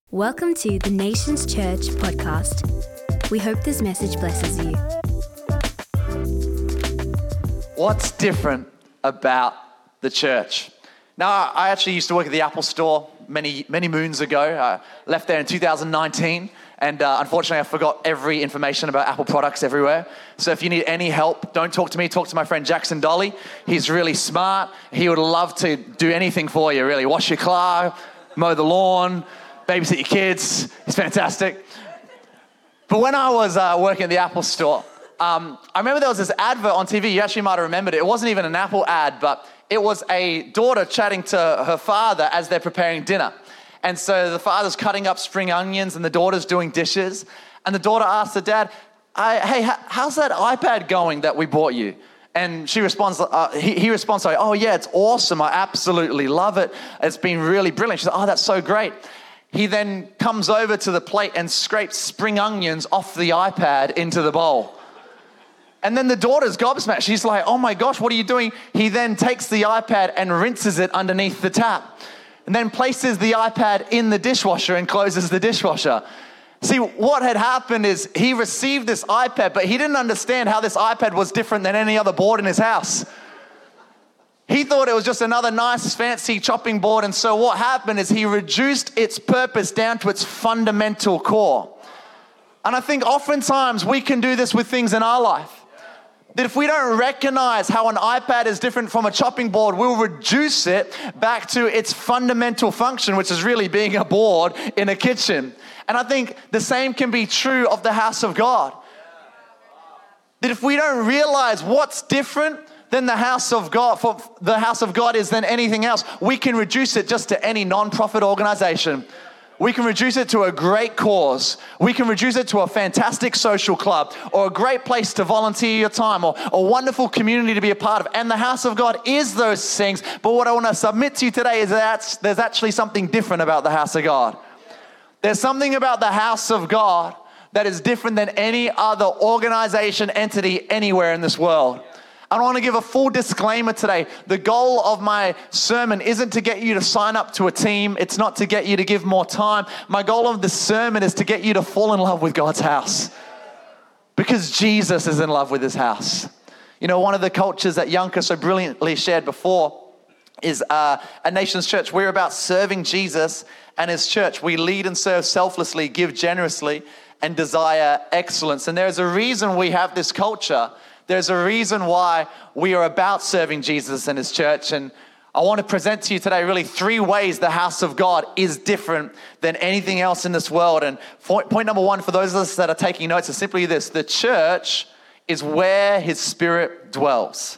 Welcome to the Nations Church podcast. We hope this message blesses you. What's different about the church? Now, I actually used to work at the Apple store many moons ago. I left there in 2019, and unfortunately, I forgot every information about Apple products everywhere. So if you need any help, don't talk to me. Talk to my friend Jackson Dolly. He's really smart. He would love to do anything for you, really. Wash your car, mow the lawn, babysit your kids. He's fantastic. But when I was working at the Apple store, I remember there was this advert on TV. You actually might have remembered it. It wasn't even an Apple ad, but it was a daughter chatting to her father as they're preparing dinner. And so the father's cutting up spring onions and the daughter's doing dishes. And the daughter asks the dad, hey, how's that iPad going that we bought you? And she responds, he responds, oh yeah, it's awesome. I absolutely love it. It's been really brilliant. She said, oh, that's so great. He then comes over to the plate and scrapes spring onions off the iPad into the bowl. And then the daughter's gobsmacked. She's like, oh my gosh, what are you doing? He then takes the iPad and rinses it underneath the tap. And then places the iPad in the dishwasher and closes the dishwasher. See, what had happened is he received this iPad, but he didn't understand how this iPad was different than any other board in his house. He thought it was just another nice, fancy chopping board. And so what happened is he reduced its purpose down to its fundamental core. And I think oftentimes we can do this with things in our life. That if we don't recognize how an iPad is different from a chopping board, we'll reduce it back to its fundamental function, which is really being a board in a kitchen. And I think the same can be true of the house of God. That if we don't realize what's different than the house of God, for the house of God is than anything else, we can reduce it just to any non-profit organization. We can reduce it to a great cause. We can reduce it to a fantastic social club or a great place to volunteer your time or a wonderful community to be a part of. And the house of God is those things. But what I want to submit to you today is that there's actually something different about the house of God. There's something about the house of God that is different than any other organization, entity anywhere in this world. I want to give a full disclaimer today. The goal of my sermon isn't to get you to sign up to a team. It's not to get you to give more time. My goal of the sermon is to get you to fall in love with God's house. Because Jesus is in love with his house. You know, one of the cultures that Yanka so brilliantly shared before is a Nations Church. We're about serving Jesus and his church. We lead and serve selflessly, give generously, and desire excellence. And there's a reason we have this culture. There's a reason why we are about serving Jesus and his church. And I want to present to you today really 3 ways the house of God is different than anything else in this world. And point number 1 for those of us that are taking notes is simply this: the church is where his spirit dwells.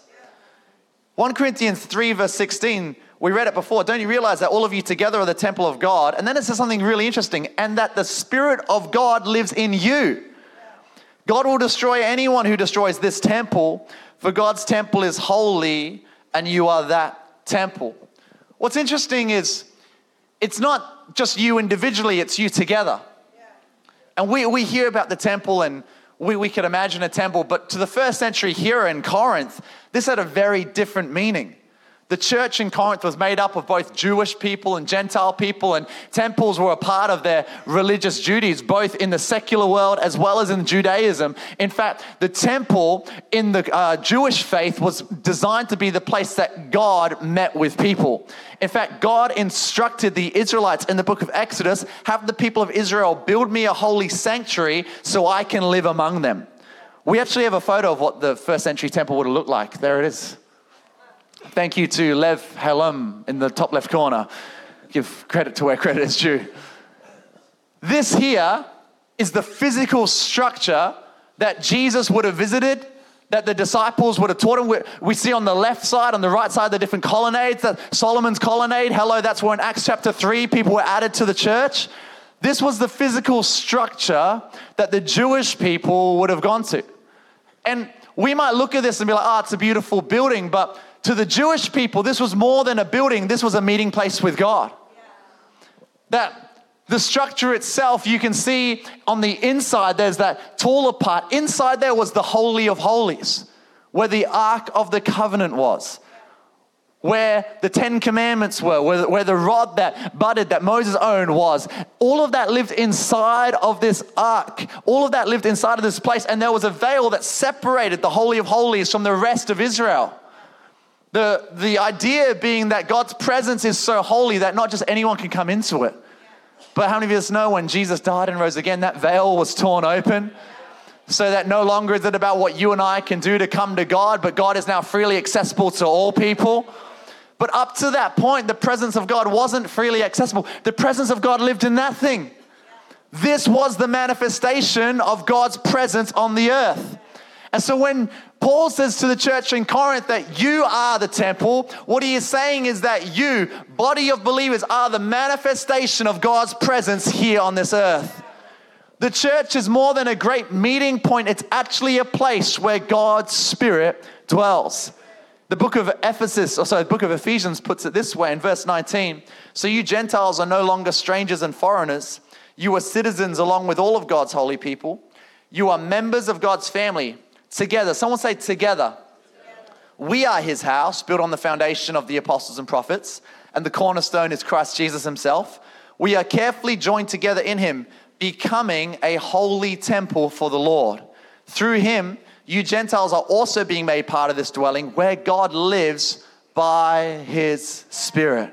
1 Corinthians 3 verse 16, we read it before. Don't you realize that all of you together are the temple of God? And then it says something really interesting, and that the Spirit of God lives in you. God will destroy anyone who destroys this temple, for God's temple is holy, and you are that temple. What's interesting is it's not just you individually, it's you together. And we hear about the temple, and we could imagine a temple, but to the first century here in Corinth, this had a very different meaning. The church in Corinth was made up of both Jewish people and Gentile people, and temples were a part of their religious duties, both in the secular world as well as in Judaism. In fact, the temple in the Jewish faith was designed to be the place that God met with people. In fact, God instructed the Israelites in the book of Exodus, have the people of Israel build me a holy sanctuary so I can live among them. We actually have a photo of what the first century temple would have looked like. There it is. Thank you to Lev Halem in the top left corner. Give credit to where credit is due. This here is the physical structure that Jesus would have visited, that the disciples would have taught him. We see on the left side, on the right side, the different colonnades. That Solomon's colonnade, that's where in Acts chapter 3, people were added to the church. This was the physical structure that the Jewish people would have gone to. And we might look at this and be like, it's a beautiful building, but to the Jewish people, this was more than a building. This was a meeting place with God. That the structure itself, you can see on the inside, there's that taller part. Inside there was the Holy of Holies, where the Ark of the Covenant was. where the 10 Commandments were, where the rod that budded, that Moses owned was. All of that lived inside of this ark. All of that lived inside of this place. And there was a veil that separated the Holy of Holies from the rest of Israel. The idea being that God's presence is so holy that not just anyone can come into it. But how many of us know when Jesus died and rose again, that veil was torn open? So that no longer is it about what you and I can do to come to God, but God is now freely accessible to all people. But up to that point, the presence of God wasn't freely accessible. The presence of God lived in that thing. This was the manifestation of God's presence on the earth. And so when Paul says to the church in Corinth that you are the temple, what he is saying is that you, body of believers, are the manifestation of God's presence here on this earth. The church is more than a great meeting point. It's actually a place where God's Spirit dwells. The book of Ephesians puts it this way in verse 19. So you Gentiles are no longer strangers and foreigners. You are citizens along with all of God's holy people. You are members of God's family. Together. Someone say together. We are his house, built on the foundation of the apostles and prophets, and the cornerstone is Christ Jesus himself. We are carefully joined together in him, becoming a holy temple for the Lord. Through him, you Gentiles are also being made part of this dwelling where God lives by his Spirit.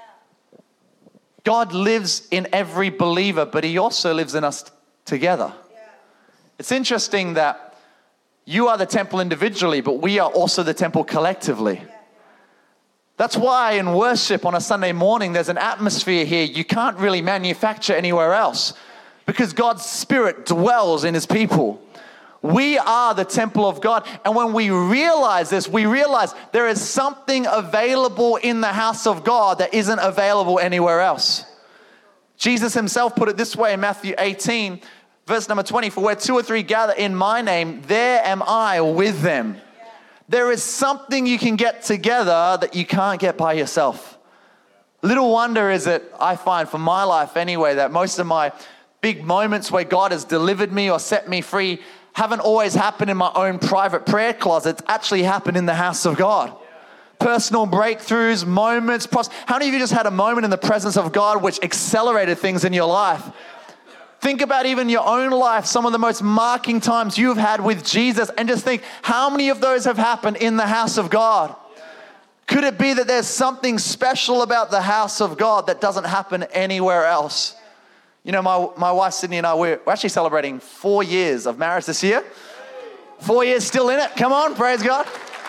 God lives in every believer, but he also lives in us together. It's interesting that you are the temple individually, but we are also the temple collectively. That's why in worship on a Sunday morning, there's an atmosphere here you can't really manufacture anywhere else because God's Spirit dwells in his people. We are the temple of God. And when we realize this, we realize there is something available in the house of God that isn't available anywhere else. Jesus himself put it this way in Matthew 18, verse number 20, for where 2 or 3 gather in my name, there am I with them. There is something you can get together that you can't get by yourself. Little wonder is it, I find for my life anyway, that most of my big moments where God has delivered me or set me free haven't always happened in my own private prayer closet. It's actually happened in the house of God. Personal breakthroughs, moments. How many of you just had a moment in the presence of God which accelerated things in your life? Think about even your own life, some of the most marking times you've had with Jesus, and just think, how many of those have happened in the house of God? Could it be that there's something special about the house of God that doesn't happen anywhere else? You know, my wife Sydney and I, we're actually celebrating 4 years of marriage this year. 4 years still in it. Come on, praise God.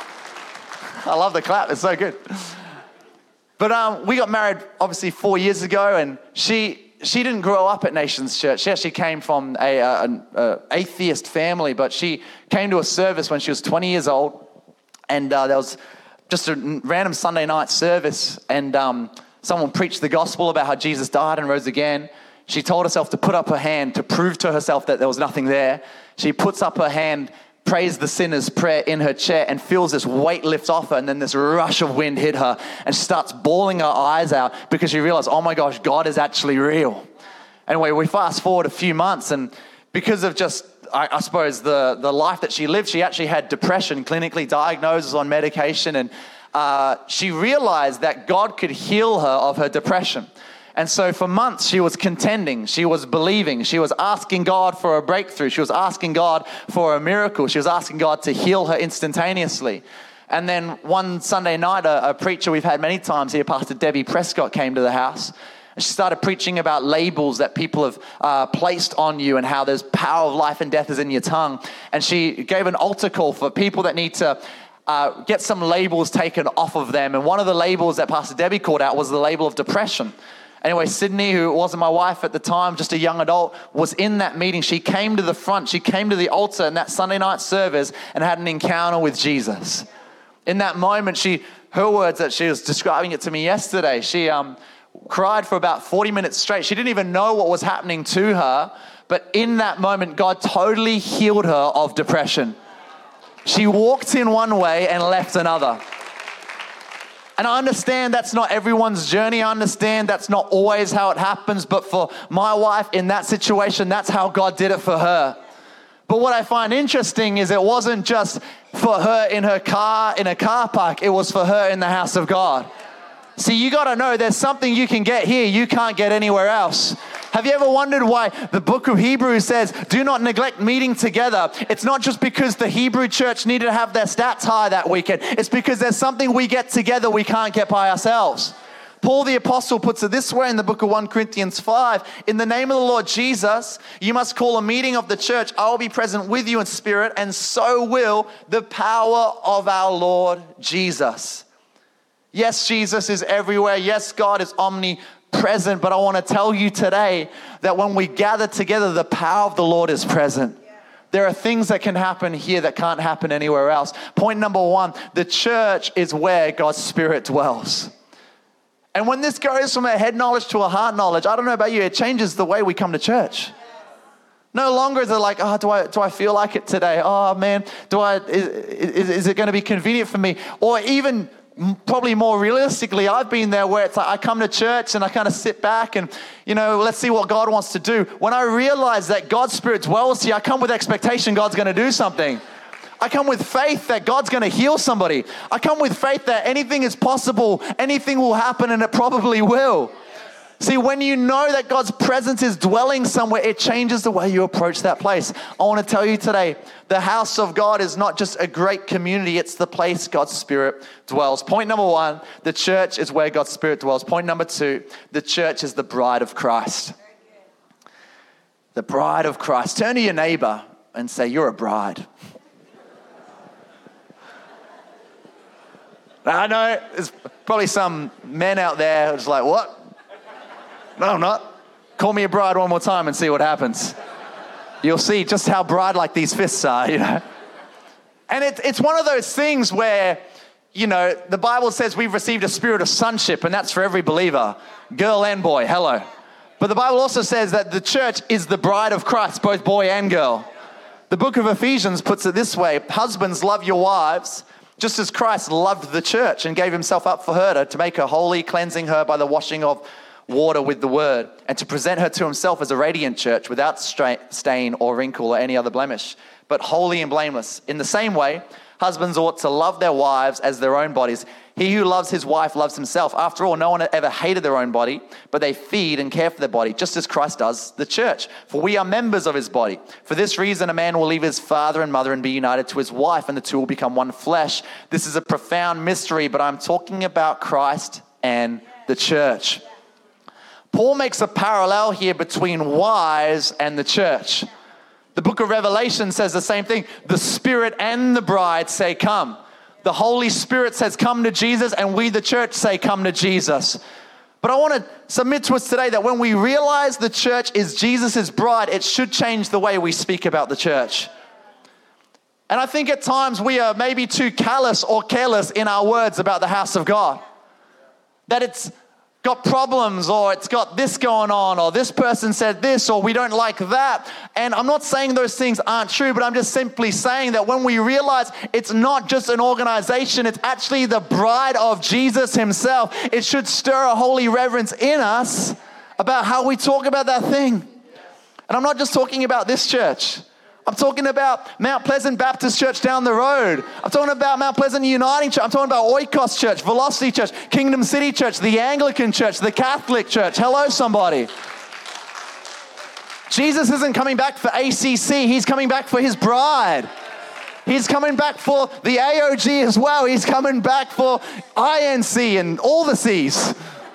I love the clap. It's so good. But we got married obviously 4 years ago, and she didn't grow up at Nations Church. She actually came from an atheist family, but she came to a service when she was 20 years old, and there was just a random Sunday night service, and someone preached the gospel about how Jesus died and rose again. She told herself to put up her hand to prove to herself that there was nothing there. She puts up her hand, prays the sinner's prayer in her chair, and feels this weight lift off her, and then this rush of wind hit her, and she starts bawling her eyes out because she realized, oh my gosh, God is actually real. Anyway, we fast forward a few months, and because of just, I suppose, the life that she lived, she actually had depression, clinically diagnosed, was on medication, and she realized that God could heal her of her depression. And so for months, she was contending, she was believing, she was asking God for a breakthrough, she was asking God for a miracle, she was asking God to heal her instantaneously. And then one Sunday night, a preacher we've had many times here, Pastor Debbie Prescott, came to the house. And she started preaching about labels that people have placed on you and how there's power of life and death is in your tongue. And she gave an altar call for people that need to get some labels taken off of them. And one of the labels that Pastor Debbie called out was the label of depression. Anyway, Sydney, who wasn't my wife at the time, just a young adult, was in that meeting. She came to the front. She came to the altar in that Sunday night service and had an encounter with Jesus. In that moment, her words that she was describing it to me yesterday, she cried for about 40 minutes straight. She didn't even know what was happening to her, but in that moment, God totally healed her of depression. She walked in one way and left another. And I understand that's not everyone's journey. I understand that's not always how it happens. But for my wife in that situation, that's how God did it for her. But what I find interesting is it wasn't just for her in her car, in a car park. It was for her in the house of God. See, you got to know there's something you can get here you can't get anywhere else. Have you ever wondered why the book of Hebrews says, do not neglect meeting together? It's not just because the Hebrew church needed to have their stats high that weekend. It's because there's something we get together we can't get by ourselves. Paul the apostle puts it this way in the book of 1 Corinthians 5. In the name of the Lord Jesus, you must call a meeting of the church. I will be present with you in spirit, and so will the power of our Lord Jesus. Yes, Jesus is everywhere. Yes, God is omnipresent. But I want to tell you today that when we gather together, the power of the Lord is present. There are things that can happen here that can't happen anywhere else. Point number one, the church is where God's Spirit dwells. And when this goes from a head knowledge to a heart knowledge, I don't know about you, it changes the way we come to church. No longer is it like, oh, do I feel like it today? Oh man, is it going to be convenient for me? Or even probably more realistically, I've been there where it's like I come to church and I kind of sit back and, let's see what God wants to do. When I realize that God's Spirit dwells here, I come with expectation God's going to do something. I come with faith that God's going to heal somebody. I come with faith that anything is possible, anything will happen, and it probably will. See, when you know that God's presence is dwelling somewhere, it changes the way you approach that place. I want to tell you today, the house of God is not just a great community, it's the place God's Spirit dwells. Point number one, the church is where God's Spirit dwells. Point number two, the church is the bride of Christ. The bride of Christ. Turn to your neighbor and say, you're a bride. I know there's probably some men out there who's like, what? No, I'm not. Call me a bride one more time and see what happens. You'll see just how bride-like these fists are, And it's one of those things where, the Bible says we've received a spirit of sonship, and that's for every believer, girl and boy, hello. But the Bible also says that the church is the bride of Christ, both boy and girl. The book of Ephesians puts it this way, husbands, love your wives, just as Christ loved the church and gave himself up for her to make her holy, cleansing her by the washing of water with the word, and to present her to himself as a radiant church without stain or wrinkle or any other blemish, but holy and blameless. In the same way, husbands ought to love their wives as their own bodies. He who loves his wife loves himself. After all, no one ever hated their own body, but they feed and care for their body, just as Christ does the church. For we are members of his body. For this reason, a man will leave his father and mother and be united to his wife, and the two will become one flesh. This is a profound mystery, but I'm talking about Christ and the church. Paul makes a parallel here between wives and the church. The book of Revelation says the same thing. The Spirit and the bride say, come. The Holy Spirit says, come to Jesus, and we, the church, say, come to Jesus. But I want to submit to us today that when we realize the church is Jesus' bride, it should change the way we speak about the church. And I think at times we are maybe too callous or careless in our words about the house of God. That it's got problems, or it's got this going on, or this person said this, or we don't like that. And I'm not saying those things aren't true, but I'm just simply saying that when we realize it's not just an organization, it's actually the bride of Jesus himself, it should stir a holy reverence in us about how we talk about that thing. And I'm not just talking about this church. I'm talking about Mount Pleasant Baptist Church down the road. I'm talking about Mount Pleasant Uniting Church. I'm talking about Oikos Church, Velocity Church, Kingdom City Church, the Anglican Church, the Catholic Church. Hello, somebody. Jesus isn't coming back for ACC. He's coming back for his bride. He's coming back for the AOG as well. He's coming back for INC and all the C's.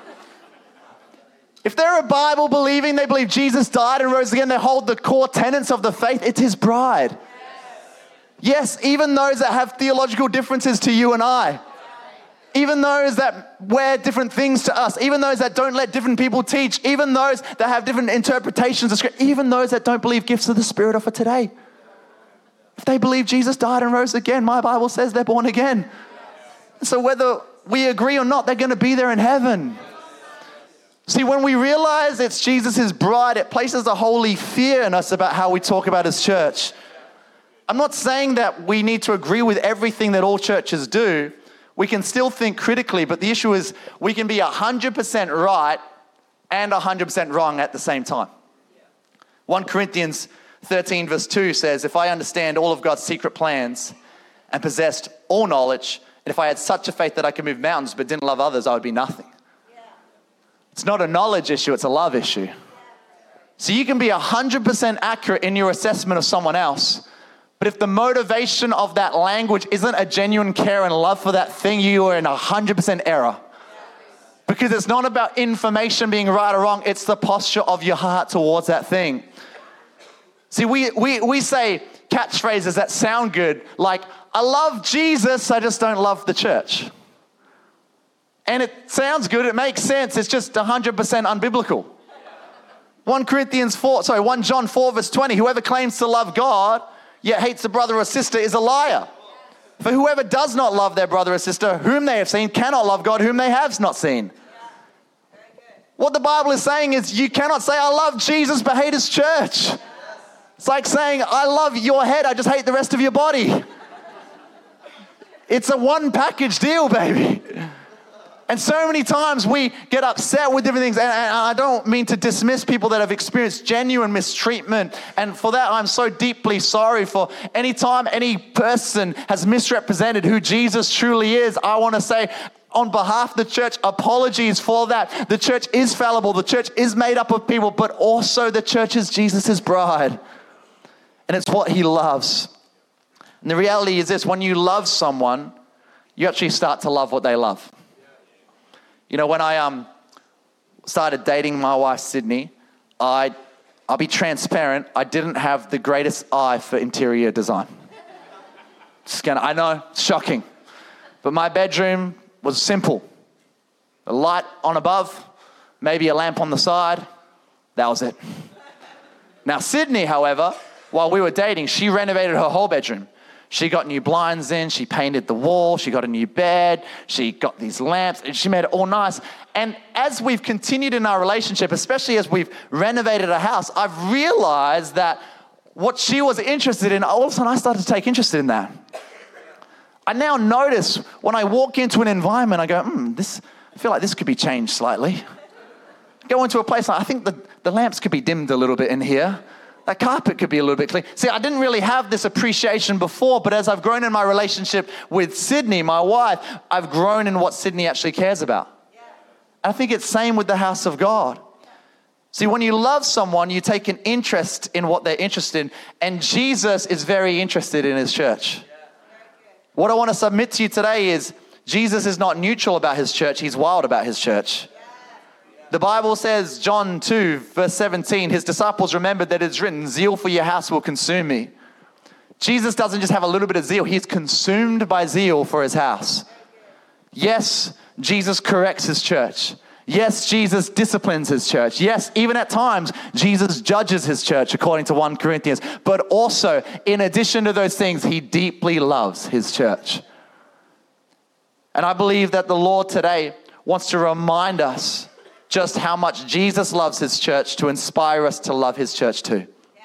If they're a Bible believing, they believe Jesus died and rose again, they hold the core tenets of the faith, it's his bride. Yes, even those that have theological differences to you and I, even those that wear different things to us, even those that don't let different people teach, even those that have different interpretations of Scripture, even those that don't believe gifts of the Spirit are for today. If they believe Jesus died and rose again, my Bible says they're born again. So whether we agree or not, they're going to be there in heaven. See, when we realize it's Jesus' bride, it places a holy fear in us about how we talk about his church. I'm not saying that we need to agree with everything that all churches do. We can still think critically, but the issue is we can be 100% right and 100% wrong at the same time. 1 Corinthians 13 verse 2 says, if I understand all of God's secret plans and possessed all knowledge, and if I had such a faith that I could move mountains but didn't love others, I would be nothing. It's not a knowledge issue, it's a love issue. So you can be 100% accurate in your assessment of someone else, but if the motivation of that language isn't a genuine care and love for that thing, you are in 100% error. Because it's not about information being right or wrong, it's the posture of your heart towards that thing. See, we say catchphrases that sound good, like, I love Jesus, I just don't love the church. And it sounds good, it makes sense, it's just 100% unbiblical. 1 John 4 verse 20, whoever claims to love God, yet hates a brother or sister is a liar. For whoever does not love their brother or sister whom they have seen cannot love God whom they have not seen. What the Bible is saying is you cannot say, I love Jesus but hate his church. It's like saying, I love your head, I just hate the rest of your body. It's a one package deal, baby. And so many times we get upset with different things, and I don't mean to dismiss people that have experienced genuine mistreatment, and for that I'm so deeply sorry. For any time any person has misrepresented who Jesus truly is, I want to say on behalf of the church, apologies for that. The church is fallible, the church is made up of people, but also the church is Jesus' bride, and it's what he loves. And the reality is this, when you love someone, you actually start to love what they love. You know, when I started dating my wife, Sydney, I'll be transparent, I didn't have the greatest eye for interior design. I know, shocking. But my bedroom was simple. A light on above, maybe a lamp on the side. That was it. Now, Sydney, however, while we were dating, she renovated her whole bedroom. She got new blinds in, she painted the wall, she got a new bed, she got these lamps, and she made it all nice. And as we've continued in our relationship, especially as we've renovated a house, I've realized that what she was interested in, all of a sudden I started to take interest in that. I now notice when I walk into an environment, I go, I feel like this could be changed slightly. Go into a place, I think the lamps could be dimmed a little bit in here. That carpet could be a little bit clean. See, I didn't really have this appreciation before, but as I've grown in my relationship with Sydney, my wife, I've grown in what Sydney actually cares about. Yeah. I think it's same with the house of God. Yeah. See, when you love someone, you take an interest in what they're interested in, and Jesus is very interested in his church. Yeah. What I want to submit to you today is Jesus is not neutral about his church, he's wild about his church. The Bible says, John 2, verse 17, his disciples remembered that it's written, zeal for your house will consume me. Jesus doesn't just have a little bit of zeal, he's consumed by zeal for his house. Yes, Jesus corrects his church. Yes, Jesus disciplines his church. Yes, even at times, Jesus judges his church, according to 1 Corinthians. But also, in addition to those things, he deeply loves his church. And I believe that the Lord today wants to remind us just how much Jesus loves his church to inspire us to love his church too. Yeah.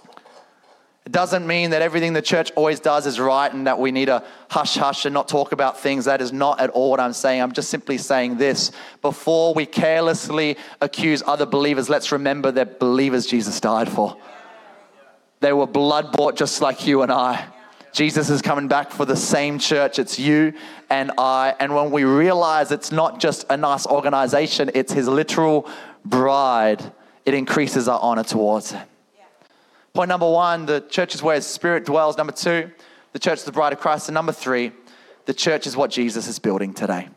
It doesn't mean that everything the church always does is right and that we need to hush and not talk about things. That is not at all what I'm saying. I'm just simply saying this. Before we carelessly accuse other believers, let's remember that believers Jesus died for. They were blood bought just like you and I. Jesus is coming back for the same church. It's you and I. And when we realize it's not just a nice organization, it's his literal bride, it increases our honor towards him. Yeah. Point number one, the church is where his spirit dwells. Number two, the church is the bride of Christ. And number three, the church is what Jesus is building today.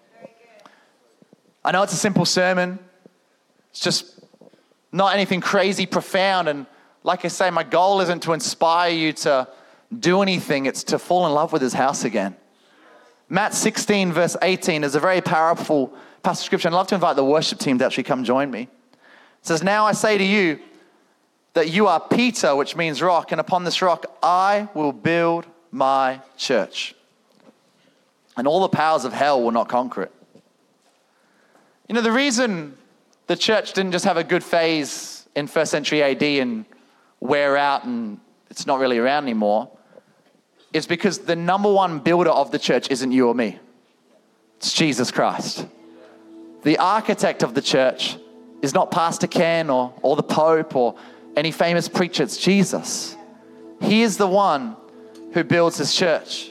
I know it's a simple sermon. It's just not anything crazy profound. And like I say, my goal isn't to inspire you to do anything, it's to fall in love with his house again. Matt 16 verse 18 is a very powerful passage of scripture. I'd love to invite the worship team to actually come join me. It says, now I say to you that you are Peter, which means rock, and upon this rock I will build my church, and all the powers of hell will not conquer it. You know, the reason the church didn't just have a good phase in 1st century AD and wear out and it's not really around anymore, is because the number one builder of the church isn't you or me. It's Jesus Christ. The architect of the church is not Pastor Ken or the Pope, or any famous preacher. It's Jesus. He is the one who builds his church.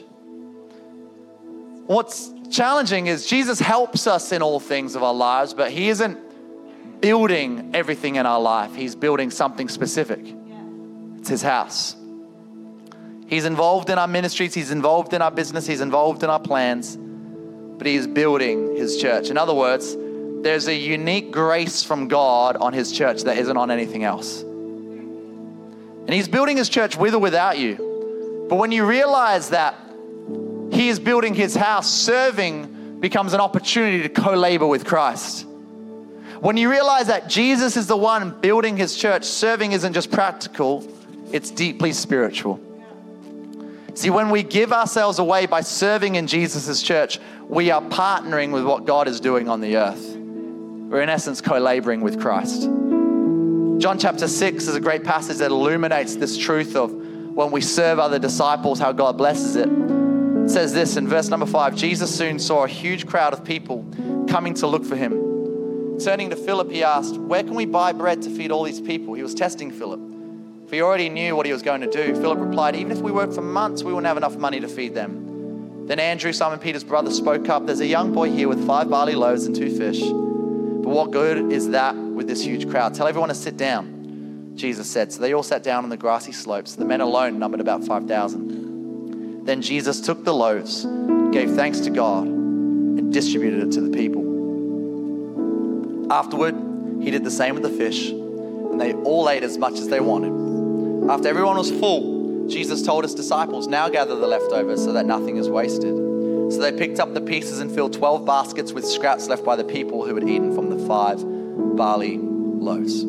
What's challenging is Jesus helps us in all things of our lives, but he isn't building everything in our life. He's building something specific. It's his house. He's involved in our ministries. He's involved in our business. He's involved in our plans, but he is building his church. In other words, there's a unique grace from God on his church that isn't on anything else. And he's building his church with or without you. But when you realize that he is building his house, serving becomes an opportunity to co-labor with Christ. When you realize that Jesus is the one building his church, serving isn't just practical, it's deeply spiritual. See, when we give ourselves away by serving in Jesus' church, we are partnering with what God is doing on the earth. We're in essence co-laboring with Christ. John chapter 6 is a great passage that illuminates this truth of when we serve other disciples, how God blesses it. It says this in verse number 5, Jesus soon saw a huge crowd of people coming to look for him. Turning to Philip, he asked, "Where can we buy bread to feed all these people?" He was testing Philip, for he already knew what he was going to do. Philip replied, "Even if we worked for months, we wouldn't have enough money to feed them." Then Andrew, Simon Peter's brother, spoke up. "There's a young boy here with 5 barley loaves and 2 fish. But what good is that with this huge crowd? Tell everyone to sit down," Jesus said. So they all sat down on the grassy slopes. The men alone numbered about 5,000. Then Jesus took the loaves, gave thanks to God, and distributed it to the people. Afterward, he did the same with the fish, and they all ate as much as they wanted. After everyone was full, Jesus told his disciples, "Now gather the leftovers so that nothing is wasted." So they picked up the pieces and filled 12 baskets with scraps left by the people who had eaten from the 5 barley loaves.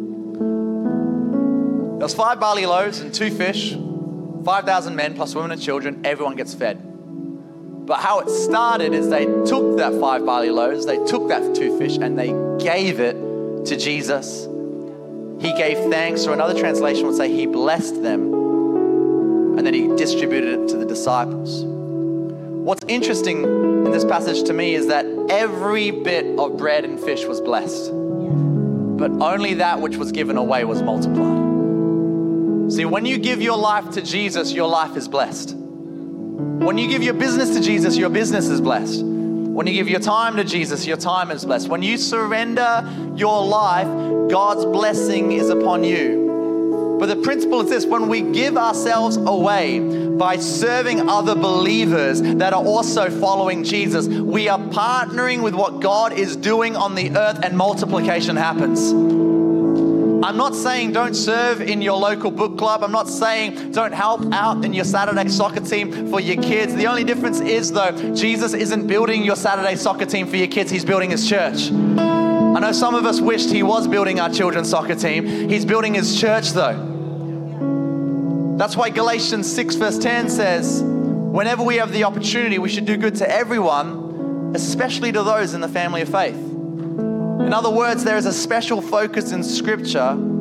There was 5 barley loaves and 2 fish, 5,000 men plus women and children. Everyone gets fed. But how it started is they took that 5 barley loaves, they took that 2 fish, and they gave it to Jesus. He gave thanks, or another translation would say he blessed them, and then he distributed it to the disciples. What's interesting in this passage to me is that every bit of bread and fish was blessed, but only that which was given away was multiplied. See, when you give your life to Jesus, your life is blessed. When you give your business to Jesus, your business is blessed. When you give your time to Jesus, your time is blessed. When you surrender your life, God's blessing is upon you. But the principle is this: when we give ourselves away by serving other believers that are also following Jesus, we are partnering with what God is doing on the earth, and multiplication happens. I'm not saying don't serve in your local book club. I'm not saying don't help out in your Saturday soccer team for your kids. The only difference is, though, Jesus isn't building your Saturday soccer team for your kids. He's building his church. I know some of us wished he was building our children's soccer team. He's building his church, though. That's why Galatians 6 verse 10 says, whenever we have the opportunity, we should do good to everyone, especially to those in the family of faith. In other words, there is a special focus in Scripture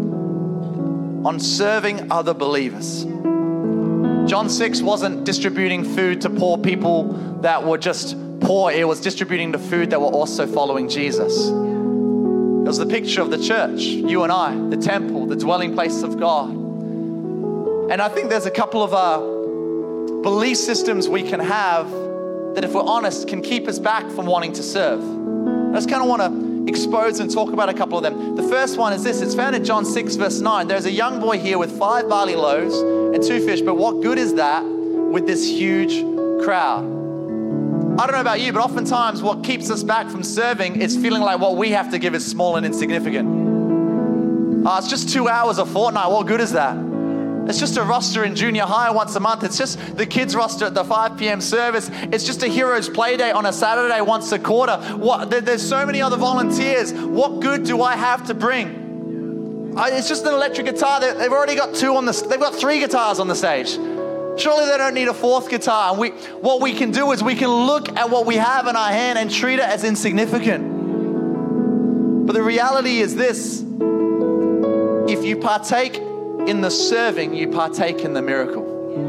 on serving other believers. John 6 wasn't distributing food to poor people that were just poor. It was distributing the food that were also following Jesus. It was the picture of the church, you and I, the temple, the dwelling place of God. And I think there's a couple of belief systems we can have that, if we're honest, can keep us back from wanting to serve. I just kind of want to expose and talk about a couple of them. The first one is this. It's found in John 6 verse 9. There's a young boy here with 5 barley loaves and 2 fish, but what good is that with this huge crowd? I don't know about you, but oftentimes what keeps us back from serving is feeling like what we have to give is small and insignificant. It's just 2 hours a fortnight. What good is that? It's just a roster in junior high once a month. It's just the kids roster at the 5 p.m. service. It's just a heroes play day on a Saturday once a quarter. There's so many other volunteers. What good do I have to bring? It's just an electric guitar. They've already got 2 on they've got 3 guitars on the stage. Surely they don't need a 4th guitar. And what we can do is we can look at what we have in our hand and treat it as insignificant. But the reality is this: if you partake in the serving, you partake in the miracle.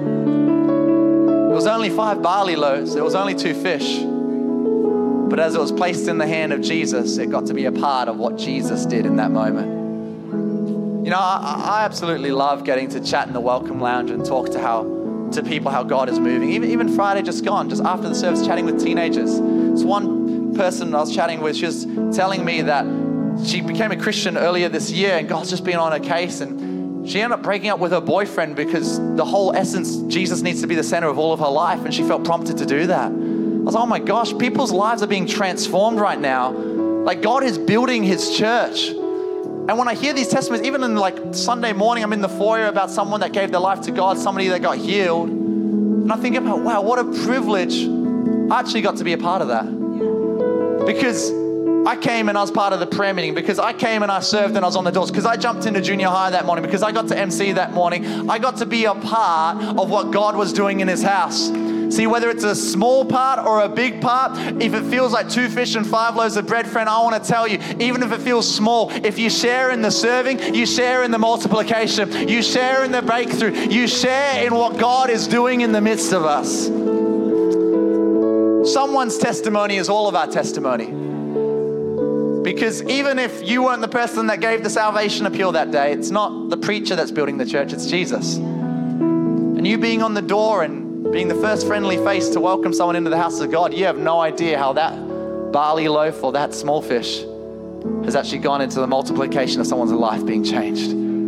It was only 5 barley loaves. There was only 2 fish. But as it was placed in the hand of Jesus, it got to be a part of what Jesus did in that moment. You know, I absolutely love getting to chat in the welcome lounge and talk to people how God is moving. Even Friday just gone, just after the service, chatting with teenagers. It's one person I was chatting with, she was telling me that she became a Christian earlier this year and God's just been on her case, and she ended up breaking up with her boyfriend because the whole essence, Jesus needs to be the center of all of her life, and she felt prompted to do that. I was like, oh my gosh, people's lives are being transformed right now. Like God is building his church. And when I hear these testimonies, even in like Sunday morning, I'm in the foyer about someone that gave their life to God, somebody that got healed. And I think about, wow, what a privilege. I actually got to be a part of that. Because I came and I was part of the prayer meeting, because I came and I served and I was on the doors, because I jumped into junior high that morning, because I got to MC that morning. I got to be a part of what God was doing in his house. See, whether it's a small part or a big part, if it feels like 2 fish and 5 loaves of bread, friend, I want to tell you, even if it feels small, if you share in the serving, you share in the multiplication, you share in the breakthrough, you share in what God is doing in the midst of us. Someone's testimony is all of our testimony. Because even if you weren't the person that gave the salvation appeal that day, it's not the preacher that's building the church, it's Jesus. And you being on the door and being the first friendly face to welcome someone into the house of God, you have no idea how that barley loaf or that small fish has actually gone into the multiplication of someone's life being changed.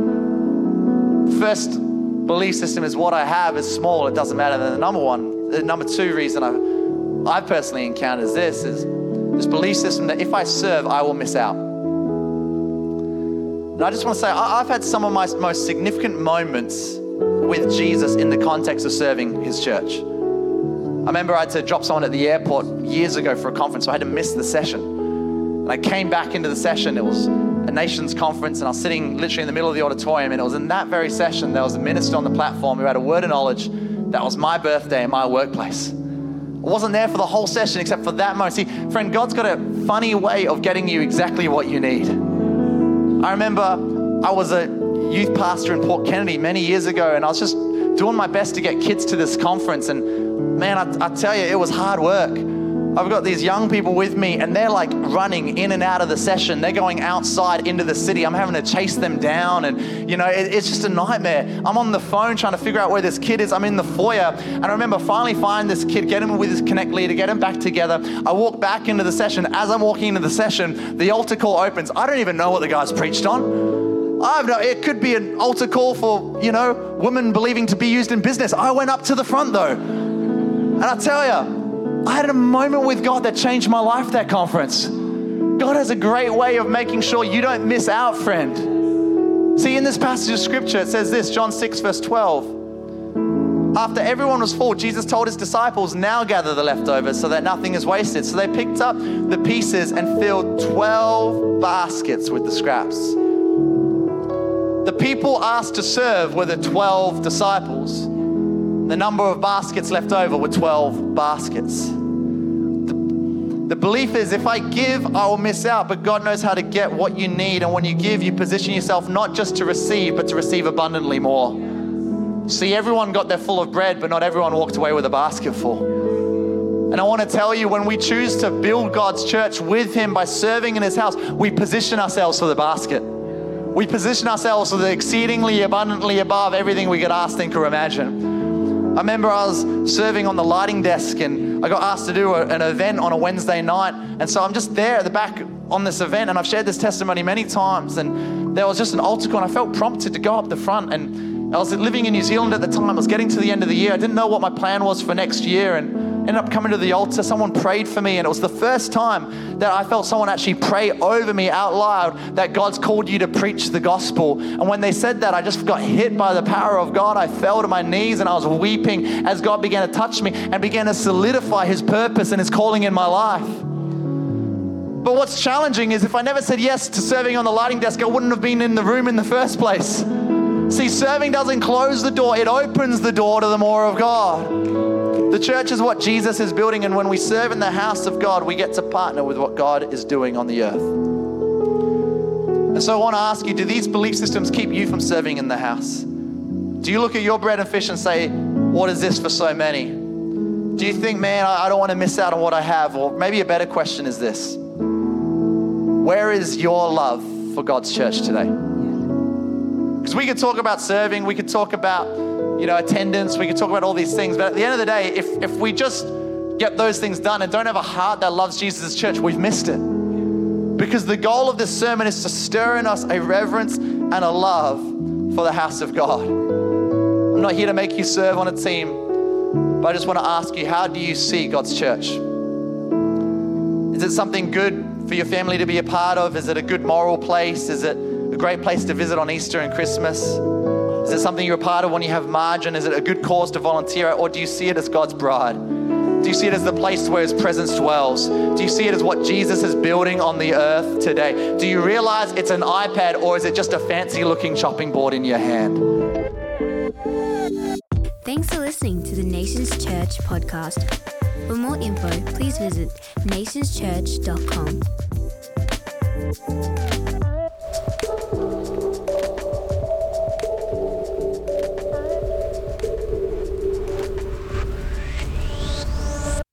First belief system is what I have is small, it doesn't matter. Then the number 2 reason I've personally encountered is this belief system that if I serve, I will miss out. And I just want to say, I've had some of my most significant moments with Jesus in the context of serving his church. I remember I had to drop someone at the airport years ago for a conference, so I had to miss the session. And I came back into the session, it was a nations conference, and I was sitting literally in the middle of the auditorium, and it was in that very session, there was a minister on the platform who had a word of knowledge that was my birthday in my workplace. I wasn't there for the whole session except for that moment. See, friend, God's got a funny way of getting you exactly what you need. I remember I was a youth pastor in Port Kennedy many years ago, and I was just doing my best to get kids to this conference, and man, I tell you, it was hard work. I've got these young people with me, and they're like running in and out of the session. They're going outside into the city. I'm having to chase them down, and you know, it's just a nightmare. I'm on the phone trying to figure out where this kid is. I'm in the foyer, and I remember finally find this kid, get him with his Connect leader, get him back together. I walk back into the session. As I'm walking into the session, the altar call opens. I don't even know what the guy's preached on. It could be an altar call for, you know, women believing to be used in business. I went up to the front though, and I tell you, I had a moment with God that changed my life that conference. God has a great way of making sure you don't miss out, friend. See, in this passage of scripture, it says this, John 6, verse 12. After everyone was full, Jesus told his disciples, now gather the leftovers so that nothing is wasted. So they picked up the pieces and filled 12 baskets with the scraps. The people asked to serve were the 12 disciples. The number of baskets left over were 12 baskets. The belief is if I give, I will miss out, but God knows how to get what you need. And when you give, you position yourself not just to receive, but to receive abundantly more. See, everyone got their full of bread, but not everyone walked away with a basket full. And I want to tell you, when we choose to build God's church with him by serving in his house, we position ourselves for the basket. We position ourselves for the exceedingly abundantly above everything we could ask, think, or imagine. I remember I was serving on the lighting desk, and I got asked to do an event on a Wednesday night. And so I'm just there at the back on this event, and I've shared this testimony many times. And there was just an altar call, and I felt prompted to go up the front. And I was living in New Zealand at the time. I was getting to the end of the year. I didn't know what my plan was for next year, and ended up coming to the altar. Someone prayed for me, and it was the first time that I felt someone actually pray over me out loud that God's called you to preach the gospel. And when they said that, I just got hit by the power of God. I fell to my knees and I was weeping as God began to touch me and began to solidify his purpose and his calling in my life. But what's challenging is if I never said yes to serving on the lighting desk, I wouldn't have been in the room in the first place. See, serving doesn't close the door, it opens the door to the more of God. The church is what Jesus is building, and when we serve in the house of God, we get to partner with what God is doing on the earth. And so I want to ask you, do these belief systems keep you from serving in the house? Do you look at your bread and fish and say, what is this for so many? Do you think, man, I don't want to miss out on what I have? Or maybe a better question is this: where is your love for God's church today? Because we could talk about serving, we could talk about, attendance, we could talk about all these things, but at the end of the day, if we just get those things done and don't have a heart that loves Jesus' church, we've missed it. Because the goal of this sermon is to stir in us a reverence and a love for the house of God. I'm not here to make you serve on a team, but I just want to ask you, how do you see God's church? Is it something good for your family to be a part of? Is it a good moral place? Is it a great place to visit on Easter and Christmas? Is it something you're a part of when you have margin? Is it a good cause to volunteer at? Or do you see it as God's bride? Do you see it as the place where His presence dwells? Do you see it as what Jesus is building on the earth today? Do you realize it's an iPad, or is it just a fancy looking chopping board in your hand? Thanks for listening to the Nations Church podcast. For more info, please visit nationschurch.com.